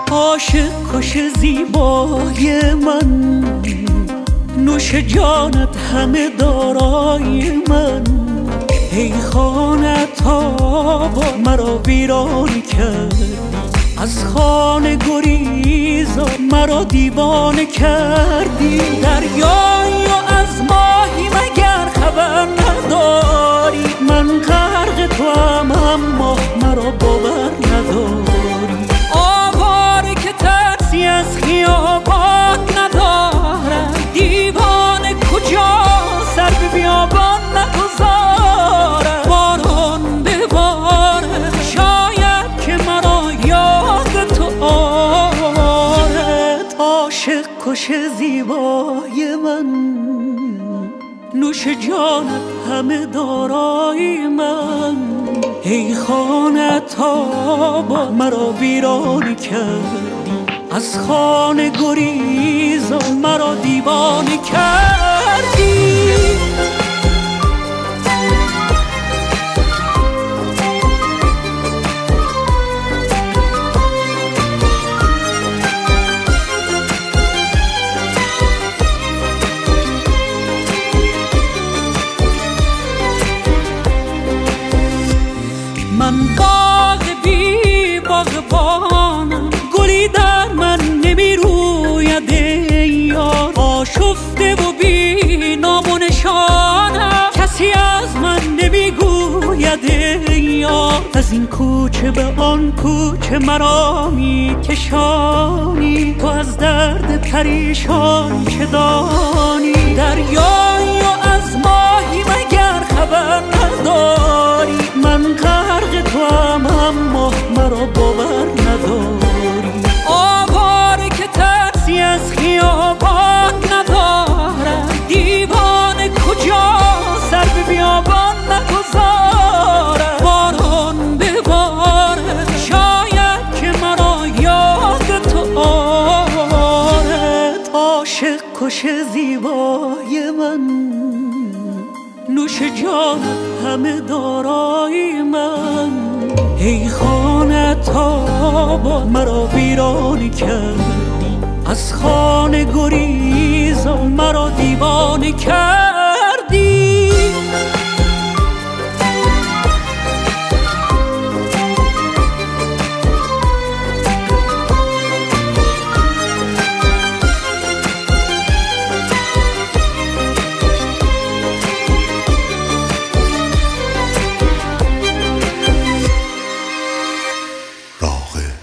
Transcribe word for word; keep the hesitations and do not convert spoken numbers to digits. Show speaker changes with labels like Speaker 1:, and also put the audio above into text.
Speaker 1: عاشق کش زیبای من، نوش جانت همه دارای من. ای خانه تابا مرا ویران کردی، از خانه گریزا مرا دیوانه کردی. دریایی و از ماهی مگر خبر نداری، من غرق توام اما مرا باور نداری. آواره که ترسی از خیابان ندارد، دیوانه کجا سر به بیابان نگذارد. باران بباره شاید که مرا یاد تو آرد. عاشق کش زیبای من، نوش جانت همه دارای من. ای خانه تابا مرا ویران کردی، از خانه گریزا مرا دیوانه کردی. من باغ بی باغبانم، گلی در من نمی روید ای یار. آشفته و بی نام و نشانم، کسی از من نمی گوید ای یار. از این کوچه به آن کوچه مرا می کشانی، تو از درد پریشان چه دانی. دریایی و از ماهی مگر خبر نداری، من غرق توام اما مرا باور نداری. آواره که ترسی از خیابان ندارد، دیوانه کجا سر به بیابان نگذارد. باران بباره شاید که مرا یاد تو آرد. عاشق کش زیبای من، نوش جان همه دارای من. ای خانه تابا مرا ویران کردی، از خانه گریزا مرا دیوانه کردی.
Speaker 2: راغ